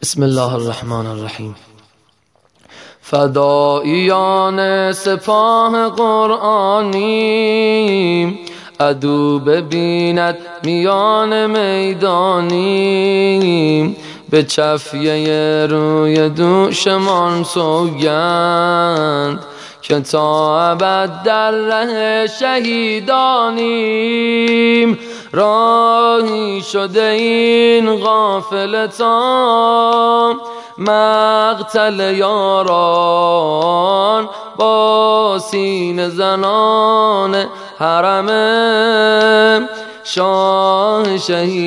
بسم الله الرحمن الرحیم. فداییان سپاه قرآنیم، عدو ببیند میان میدانیم. به چفیه روی دوشمان سوگند که تا ابد در ره شهیدانیم. راهی شده این قافله تا مقتل یاران، با سینه زنان حرم شاه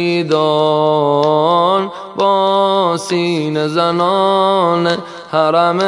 شهیدان، با سینه زنان حرم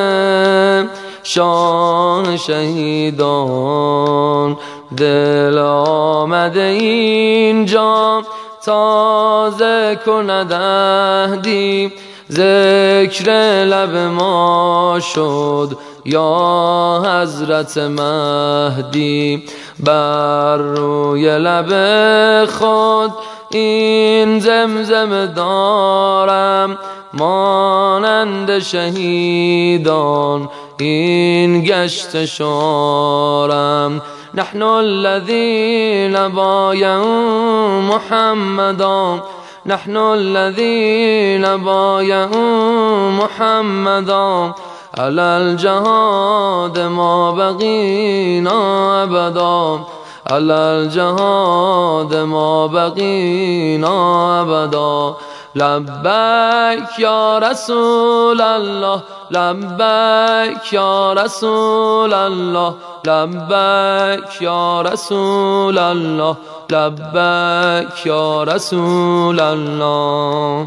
شاه شهیدان. دل آمده اینجا تازه کند عهدی، ذکر لب ما شد یا حضرت مهدی. بر روی لب خود این زمزم دارم، مانند شهیدان این گشت شارم. نحن الذين بايعوا محمدا، نحن الذين بايعوا محمدا، على الجهاد ما بقينا أبدا، على الجهاد ما بقينا أبدا. لبیک یا رسول الله، لبیک یا رسول الله، لبیک یا رسول الله، لبیک یا رسول الله.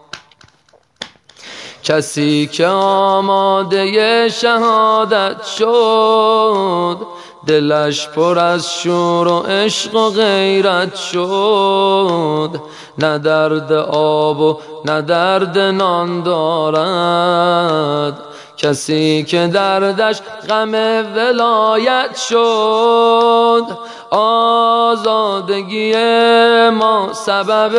کسی که آماده شهادت شد، دلش پر از شور و عشق و غیرت شد. نه درد آب و نه درد نان دارد، کسی که دردش غم ولایت شد. آزادگی ما سبب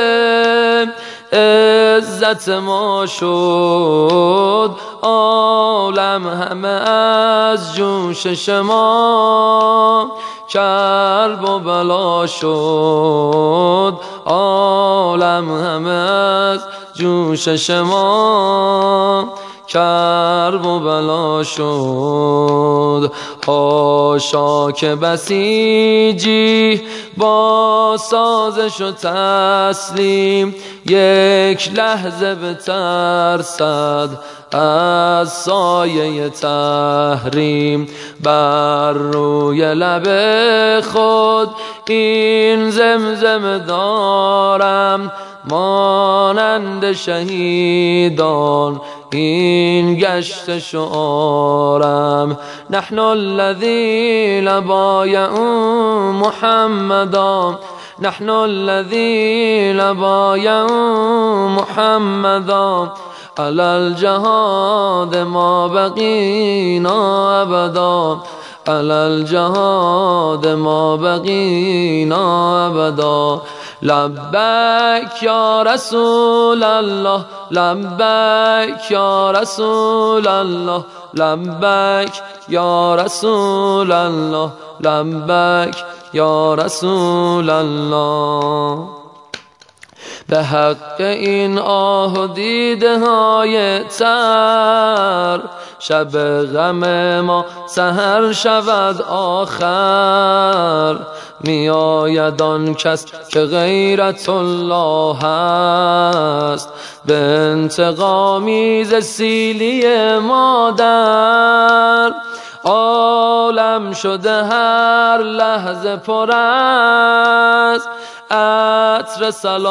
عزت ما شد، عالم همه از جوشش ما کرب و بلا شد، عالم همه از جوشش ما کرب و بلا شد. حاشا که بسیجی با سازش و تسلیم، یک لحظه بترسد از سایه تحریم. بر روی لب خود این زمزم دارم، مانند شهیدان این گشت شعارم. نحن الذين بايعوا محمدا، نحن الذين بايعوا محمدا، على الجهاد ما بقينا أبدا، على الجهاد ما بقينا أبدا. لبیک یا رسول الله، لبیک یا رسول الله، لبیک یا رسول الله، لبیک یا رسول الله. به حق این آه و دیده های تر، شب غم ما سحر شود آخر. می آید آن کس که غیرت الله است، به انتقامی ز سیلی مادر. عالم شده هر لحظه پر از عطر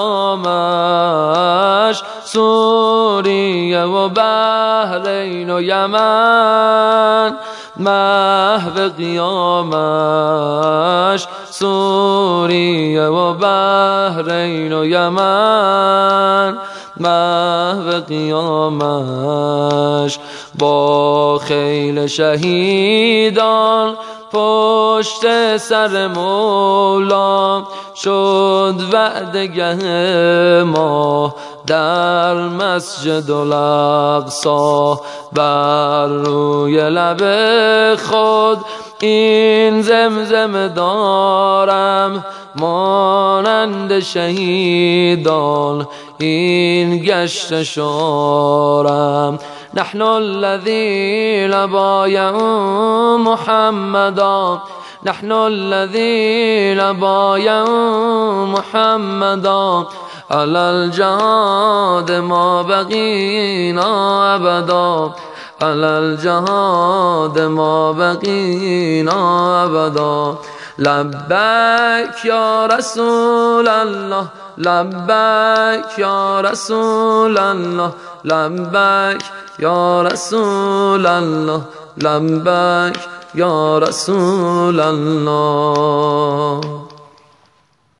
سلامش، سوریه و بحرین و یمن محو قیامش، سوریه و بحرین و یمن محو قیامش. با خیل شهیدان پشت سر مولا شد وعدگه ما در مسجد الاقصی بر روی لب خود این زمزم دارم مانند شهیدان این گشت شارم نحن الذين بايعوا محمدا نحن الذين بايعوا محمدا على الجهاد ما بقينا أبدا على الجهاد ما بقينا أبدا لبيك يا رسول الله لبيك يا رسول الله لبيك يا رسول الله لبيك يا رسول الله